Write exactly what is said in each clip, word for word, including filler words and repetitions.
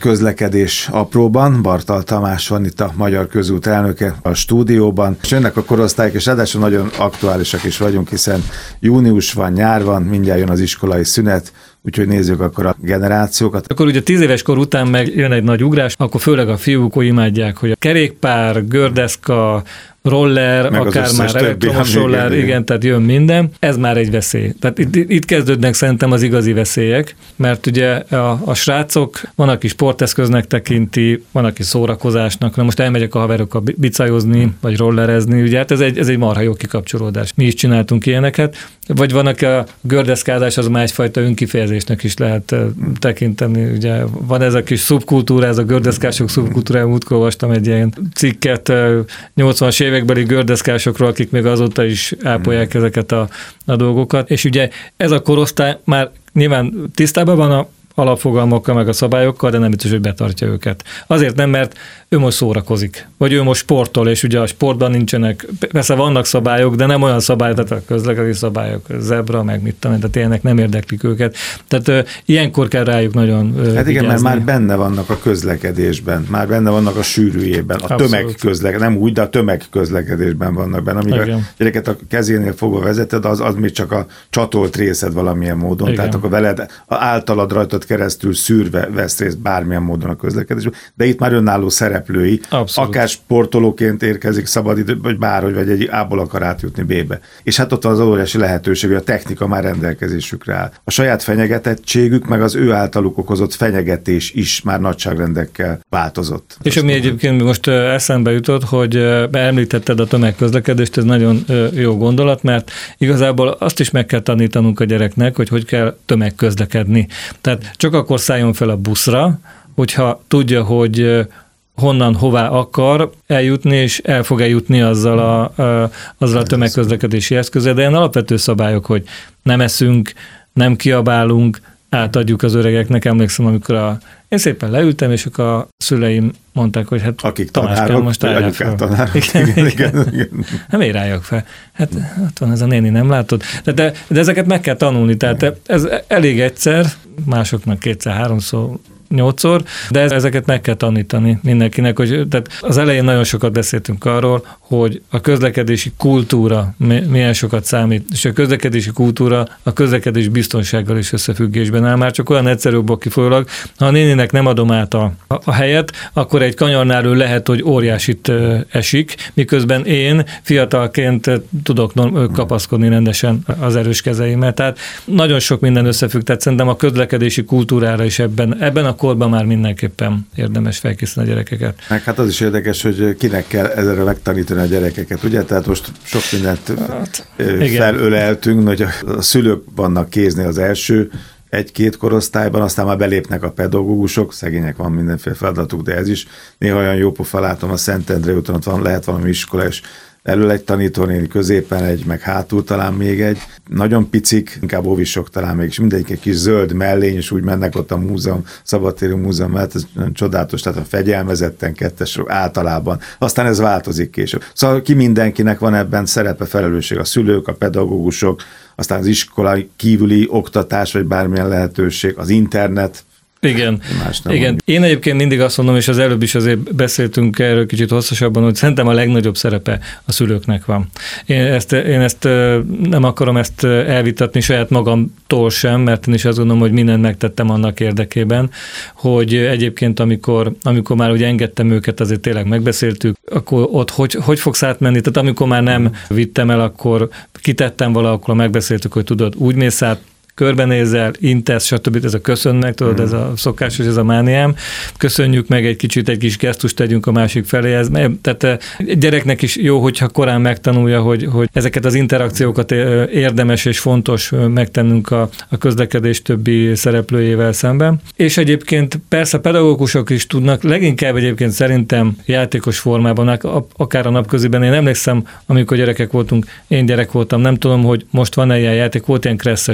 közlekedés apróban. Bartal Tamás van itt a Magyar Közút elnöke a stúdióban. És jönnek a korosztályok, és ráadásul nagyon aktuálisak is vagyunk, hiszen június van, nyár van, mindjárt jön az iskolai szünet, úgyhogy nézzük akkor a generációkat. Akkor ugye tíz éves kor után meg jön egy nagy ugrás, akkor főleg a fiúk úgy imádják, hogy a kerékpár, gördeszka, roller, meg akár már elektromos roller, igen, igen, tehát jön minden. Ez már egy veszély. Tehát itt, itt kezdődnek szerintem az igazi veszélyek, mert ugye a, a srácok, van, aki sporteszköznek tekinti, van, aki szórakozásnak, na most elmegyek a haverokkal bicajozni, vagy rollerezni, ugye hát ez egy, ez egy marha jó kikapcsolódás. Mi is csináltunk ilyeneket, vagy van, aki a gördeszkázás, az már egyfajta önkifejezésnek is lehet tekinteni, ugye van ez a kis szubkultúra, ez a gördeszkások szubkultúrája, múltkor olvastam egy ilyen cikket nyolcvanas évekbeli gördeszkásokról, akik még azóta is ápolják ezeket a, a dolgokat, és ugye ez a korosztály már nyilván tisztában van a alapfogalmakkal, meg a szabályokkal, de nem biztos, hogy betartja őket. Azért nem, mert ő most szórakozik, vagy ő most sportol, és ugye a sportban nincsenek, persze vannak szabályok, de nem olyan szabályok, tehát a közlekedési szabályok, zebra, meg mit tudom, tehát ilyenek nem érdeklik őket. Tehát ö, ilyenkor kell rájuk nagyon ö, Hát igen, vigyázni. mert már benne vannak a közlekedésben, már benne vannak a sűrűjében, a tömegközlekedésben, nem úgy, de a tömegközlekedésben vannak benne. Amíg igen. A gyereket a kezénél fogva vezeted, az, az még csak a csatolt részed valamilyen módon, igen. Tehát akkor veled, általad rajtad keresztül szűrve vesz részt bármilyen módon a közlekedésben, de itt már önálló szereplői, abszolút. Akár sportolóként érkezik szabadidő, vagy bárhogy, vagy egy A-ból akar átjutni B-be. És hát ott van az óriási lehetőség, hogy a technika már rendelkezésükre áll. A saját fenyegetettségük, meg az ő általuk okozott fenyegetés is már nagyságrendekkel változott. És ami egyébként most eszembe jutott, hogy említetted a tömegközlekedést, ez nagyon jó gondolat, mert igazából azt is meg kell tanítanunk a gyereknek, hogy hogy kell tömegközlekedni. Tehát csak akkor szálljon fel a buszra, hogyha tudja, hogy honnan, hová akar eljutni, és el fog eljutni azzal a, a, azzal a tömegközlekedési eszközzel, de ilyen alapvető szabályok, hogy nem eszünk, nem kiabálunk, átadjuk az öregeknek. Emlékszem, amikor a, én szépen leültem, és akkor a szüleim mondták, hogy hát akik Tamáskám, tanárok, most álljál fel. Tanárok, igen, igen, igen, igen. igen. Hát miért álljak fel? Hát ott van ez a néni, nem látod? De, de, de ezeket meg kell tanulni, tehát ez elég egyszer, másoknak kétszer, háromszor, nyolcszor, de ezeket meg kell tanítani mindenkinek, hogy tehát az elején nagyon sokat beszéltünk arról, hogy a közlekedési kultúra milyen sokat számít, és a közlekedési kultúra a közlekedés biztonsággal is összefüggésben áll, már csak olyan egyszerűbb kifolyólag, ha a néninek nem adom át a, a helyet, akkor egy kanyarnál ő lehet, hogy óriásit esik, miközben én fiatalként tudok kapaszkodni rendesen az erős kezeimmel. Tehát nagyon sok minden összefügg, tehát szerintem a közlekedési kultúrára is ebben, ebben a korban már mindenképpen érdemes felkészíteni a gyerekeket. Meg hát az is érdekes, hogy kinek kell ezzel megtanítani a gyerekeket, ugye? Tehát most sok mindent hát, felöleltünk, hogy a szülők vannak kéznél az első egy-két korosztályban, aztán már belépnek a pedagógusok, szegények, van mindenféle feladatuk, de ez is néha olyan jó pofa, látom a Szentendre úton, ott van, lehet valami iskola, és elől egy tanítónéni, középen egy, meg hátul talán még egy. Nagyon picik, inkább óvisok talán még, és mindegyik egy kis zöld mellény, és úgy mennek ott a múzeum, szabadtéri múzeum, mert ez nagyon csodálatos, tehát a fegyelmezetten kettes általában. Aztán ez változik később. Szóval ki mindenkinek van ebben szerepe, felelősség, a szülők, a pedagógusok, aztán az iskolai kívüli oktatás, vagy bármilyen lehetőség, az internet. Igen, igen. Én egyébként mindig azt mondom, és az előbb is azért beszéltünk erről kicsit hosszasabban, hogy szerintem a legnagyobb szerepe a szülőknek van. Én ezt, én ezt nem akarom ezt elvitatni saját magamtól sem, mert én is azt gondolom, hogy mindent megtettem annak érdekében, hogy egyébként amikor, amikor már ugye engedtem őket, azért tényleg megbeszéltük, akkor ott hogy, hogy fogsz átmenni, tehát amikor már nem vittem el, akkor kitettem valahol, megbeszéltük, hogy tudod, úgy mész át, körbenézel, intesz, stb. Ez a köszönnek, tudod, ez a szokásos, ez a mániám. Köszönjük meg egy kicsit, egy kis gesztust tegyünk a másik felé. Ez, tehát egy gyereknek is jó, hogyha korán megtanulja, hogy, hogy ezeket az interakciókat érdemes és fontos megtennünk a, a közlekedés többi szereplőjével szemben. És egyébként persze pedagógusok is tudnak, leginkább egyébként szerintem játékos formában, akár a napköziben. Én emlékszem, amikor gyerekek voltunk, én gyerek voltam, nem tudom, hogy most van-e ilyen játék, volt ilyen kresszes játék.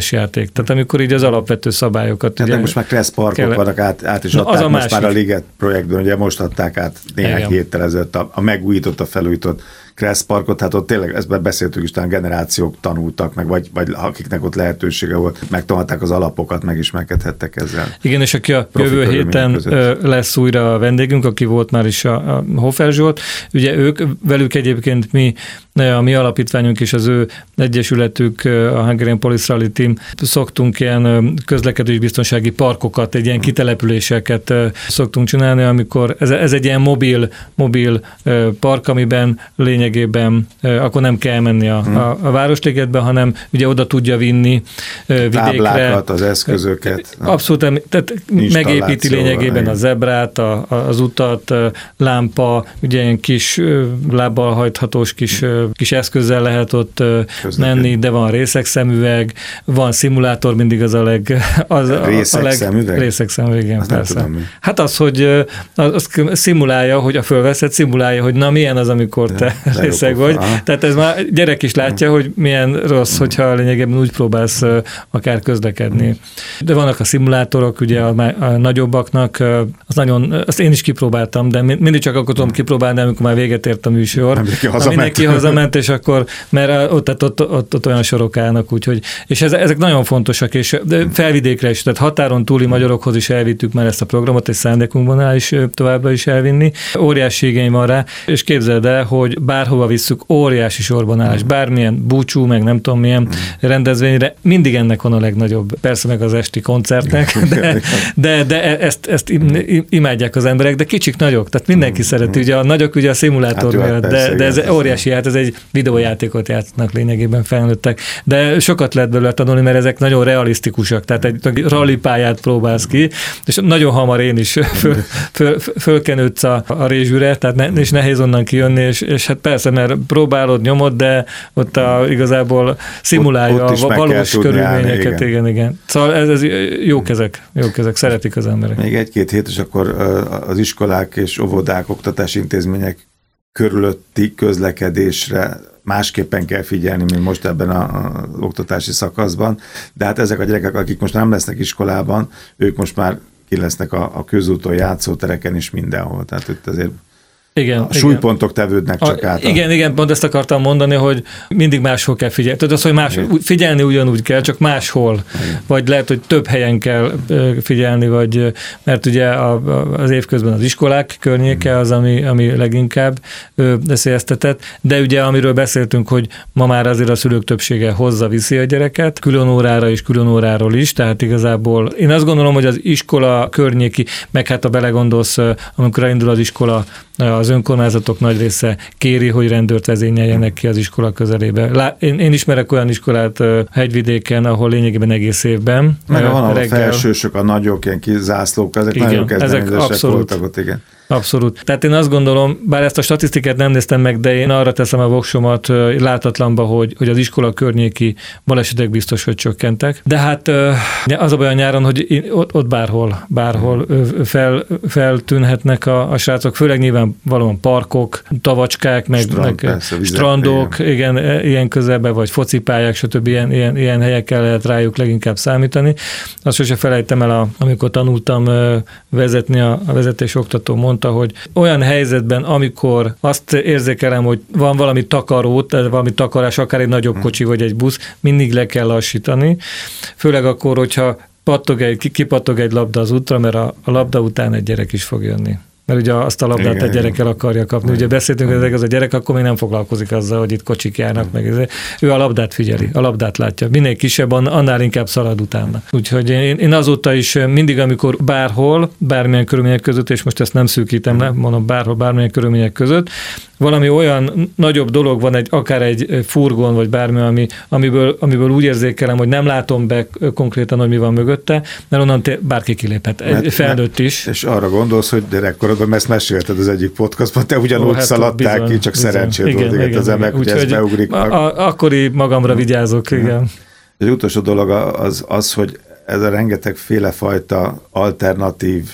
játék. Tehát amikor így az alapvető szabályokat... Hát ugye, most már Kressz parkok kell... vannak, át, át is adták most másik. Már a Liget projektben, ugye most adták át néhány Igen. héttel ezelőtt a, a megújított, a felújított Kressz parkot, hát ott tényleg, ezt beszéltük is, talán generációk tanultak meg, vagy, vagy akiknek ott lehetősége volt, megtanulták az alapokat, megismerkedhettek ezzel. Igen, és aki a jövő héten között. lesz újra a vendégünk, aki volt már is a, a Hofer Zsolt, ugye ők, velük egyébként mi, a mi alapítványunk és az ő egyesületük, a Hungarian Police Rally Team, szoktunk ilyen közlekedésbiztonsági parkokat, egy ilyen kitelepüléseket szoktunk csinálni, amikor ez, ez egy ilyen mobil, mobil park, amiben lényegében akkor nem kell menni a, a, a Városligetbe, hanem ugye oda tudja vinni vidékre. Táblákat, az eszközöket. Abszolút, tehát megépíti lényegében a zebrát, a, az utat, lámpa, ugye ilyen kis lábbal hajthatós kis, kis eszközzel lehet ott Közlekedni. menni, de van részegszemüveg, van szimulátor, mindig az a leg... Az, részegszemüveg? A részegszemüveg, igen, persze. Hát az, hogy az szimulálja, hogy a fölveszed, szimulálja, hogy na milyen az, amikor te ja, részeg vagy. Aha. Tehát ez már gyerek is látja, hogy milyen rossz, hogyha lényegében úgy próbálsz akár közlekedni. De vannak a szimulátorok, ugye a, a nagyobbaknak, az nagyon, azt én is kipróbáltam, de mindig csak akkor tudom kipróbálni, amikor már véget ért a műsor. Mindenki hazament. Mindenki hazament, és akkor, mert ott, ott, ott, ott, ott olyan sorok állnak, úgyhogy, és ez, ezek nagyon fontosak, és felvidékre is, tehát határon túli magyarokhoz is elvittük már ezt a programot, és szándékunkban áll is továbbra is elvinni. Óriási igény van rá, és képzeld el, hogy bárhova visszük, óriási sorban állás, bármilyen búcsú, meg nem tudom milyen rendezvényre, mindig ennek van a legnagyobb, persze meg az esti koncertnek, de, de, de ezt, ezt imádják az emberek, de kicsik nagyok, tehát mindenki szereti, ugye a nagyok ugye a szimulátor hát miatt, hát de, de ez igen, óriási hát, ez egy videójátékot játszanak lényegében felnőttek, de sokat lehet belőle tanulni, mert ezek nagyon realisztikusak, tehát egy rallipályát próbálsz ki, és nagyon hamar én is föl, föl, fölkenődsz a, a rézsűre, tehát ne, és nehéz onnan kijönni, és, és hát persze, mert próbálod, nyomod, de ott a, igazából szimulálja ott, ott a valós körülményeket, igen. igen, igen. Szóval ez, ez jók ezek, jók ezek, szeretik az emberek. Még egy-két hét, és akkor az iskolák és óvodák, oktatási intézmények körülötti közlekedésre másképpen kell figyelni, mint most ebben az oktatási szakaszban, de hát ezek a gyerekek, akik most nem lesznek iskolában, ők most már ki lesznek a, a közúton, játszótereken is mindenhol, tehát itt azért Igen, a súlypontok igen. tevődnek csak a, át. Igen, igen, pont ezt akartam mondani, hogy mindig máshol kell figyelni. Tudod, az, hogy más, figyelni ugyanúgy kell, csak máshol. Igen. Vagy lehet, hogy több helyen kell figyelni, vagy, mert ugye az évközben az iskolák környéke az, ami, ami leginkább veszélyeztetett, de ugye amiről beszéltünk, hogy ma már azért a szülők többsége hozza, viszi a gyereket, külön órára is, külön óráról is, tehát igazából én azt gondolom, hogy az iskola környéki, meg hát ha belegondolsz, amikor elindul az iskola, az önkormányzatok nagy része kéri, hogy rendőrt vezényeljenek ki az iskola közelébe. Én, én ismerek olyan iskolát Hegyvidéken, ahol lényegében egész évben. Meg van a reggel... felsősök, a nagyok, ilyen kis zászlók, ezek igen, nagyon kezdeményezések voltak ott, igen. Abszolút. Tehát én azt gondolom, bár ezt a statisztikát nem néztem meg, de én arra teszem a voksomat látatlanba, hogy, hogy az iskola környéki balesetek biztos, hogy csökkentek. De hát az a baj a nyáron, hogy ott, ott bárhol, bárhol fel, feltűnhetnek a, a srácok, főleg nyilván valóban parkok, tavacskák, meg, Strand, meg persze, vizet, strandok, igen. igen, ilyen közelben, vagy focipályák, stb. Ilyen, ilyen, ilyen helyekkel lehet rájuk leginkább számítani. Azt sose felejtem el, a, amikor tanultam vezetni, a, a vezetésoktató mondta, hogy olyan helyzetben, amikor azt érzékelem, hogy van valami takaró, valami takarás, akár egy nagyobb kocsi vagy egy busz, mindig le kell lassítani. Főleg akkor, hogyha pattog egy, kipattog egy labda az útra, mert a, a labda után egy gyerek is fog jönni. Mert ugye azt a labdát igen, egy gyerekkel akarja kapni. Igen. Ugye beszéltünk, hogy ez a gyerek akkor még nem foglalkozik azzal, hogy itt kocsik járnak meg. Ő a labdát figyeli, a labdát látja. Minél kisebb, annál inkább szalad utána. Úgyhogy én, én azóta is mindig, amikor bárhol, bármilyen körülmények között, és most ezt nem szűkítem le, mondom bárhol, bármilyen körülmények között, valami olyan nagyobb dolog van, egy, akár egy furgon, vagy bármi, ami, amiből, amiből úgy érzékelem, hogy nem látom be konkrétan, hogy mi van mögötte, mert onnan te, bárki kiléphet, egy mert, felnőtt is. És arra gondolsz, hogy gyerekkorodban, mert ezt mesélted az egyik podcastban, te ugyanúgy hát, szaladtál bizony, ki, csak bizony. szerencsét volt, igen, igen, az emek, hogy ez beugrik. A, a, akkori magamra vigyázok, igen. igen. Az utolsó dolog az, az, hogy ez a rengeteg félefajta alternatív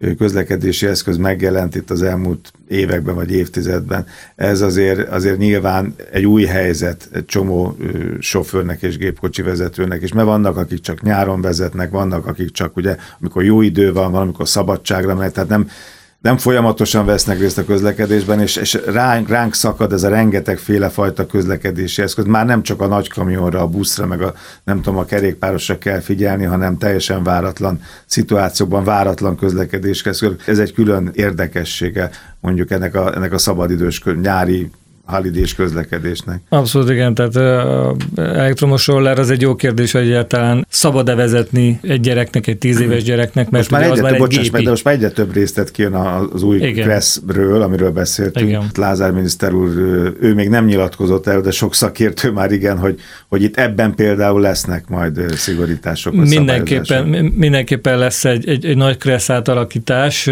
közlekedési eszköz megjelent itt az elmúlt években vagy évtizedben. Ez azért, azért nyilván egy új helyzet egy csomó sofőrnek és gépkocsi vezetőnek is, mert vannak, akik csak nyáron vezetnek, vannak, akik csak ugye, amikor jó idő van, van, amikor szabadságra megy, tehát nem nem folyamatosan vesznek részt a közlekedésben, és, és ránk, ránk szakad ez a rengetegféle fajta közlekedési eszköz. Már nem csak a nagy kamionra, a buszra, meg a nem tudom, a kerékpárosra kell figyelni, hanem teljesen váratlan szituációkban, váratlan közlekedés. Ez egy külön érdekessége mondjuk ennek a, ennek a szabadidős nyári halidés közlekedésnek. Abszolút igen, tehát az elektromos roller az egy jó kérdés, hogy egyáltalán szabad-e vezetni egy gyereknek, egy tíz éves gyereknek, mert most már az egyre, már egy bocsáss, gépi. De most már egyre több részlet kijön az új Kresszről, amiről beszéltünk. Igen. Lázár miniszter úr, ő még nem nyilatkozott el, de sok szakértő már igen, hogy, hogy itt ebben például lesznek majd szigorítások. Mindenképpen, mindenképpen lesz egy, egy, egy nagy Kressz átalakítás,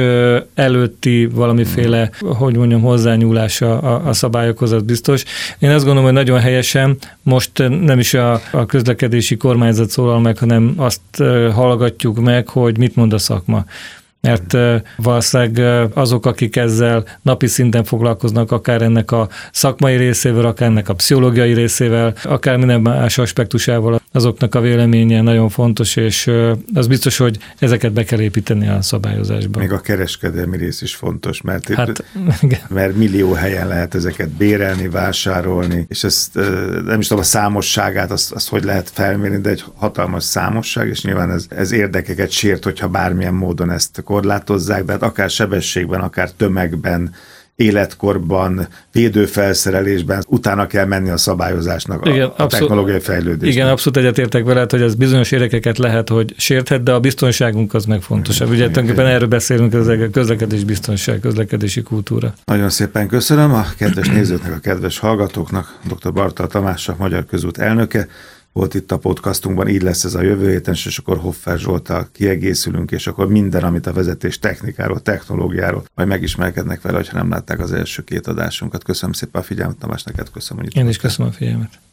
előtti valamiféle, hogy mondjam, hozzányúlása a, a szabályok, az biztos. Én azt gondolom, hogy nagyon helyesen most nem is a, a közlekedési kormányzat szólal meg, hanem azt hallgatjuk meg, hogy mit mond a szakma. Mert valószínűleg azok, akik ezzel napi szinten foglalkoznak, akár ennek a szakmai részével, akár ennek a pszichológiai részével, akár minden más aspektusával, azoknak a véleménye nagyon fontos, és az biztos, hogy ezeket be kell építeni a szabályozásba. Még a kereskedelmi rész is fontos, mert, hát, mert millió helyen lehet ezeket bérelni, vásárolni, és ezt nem is tudom a számosságát, azt, azt hogy lehet felmérni, de egy hatalmas számosság, és nyilván ez, ez érdekeket sért, hogyha bármilyen módon ezt korlátozzák, de hát akár sebességben, akár tömegben, életkorban, védőfelszerelésben utána kell menni a szabályozásnak, igen, a, a abszolút, technológiai fejlődésnek. Igen, abszolút egyetértek veled, hogy ez bizonyos érdekeket lehet, hogy sérthet, de a biztonságunk az meg fontosabb. Ugye tulajdonképpen erről beszélünk, ez a közlekedés biztonság, közlekedési kultúra. Nagyon szépen köszönöm a kedves nézőknek, a kedves hallgatóknak, dr. Bartal Tamás, Magyar Közút elnöke, volt itt a podcastunkban, így lesz ez a jövő héten, és akkor Hoffer Zsolttal kiegészülünk, és akkor minden, amit a vezetés technikáról, technológiáról, majd megismerkednek vele, hogyha nem látták az első két adásunkat. Köszönöm szépen a figyelmet, Tamás, neked köszönöm, hogy itt Én is köszönöm a figyelmet.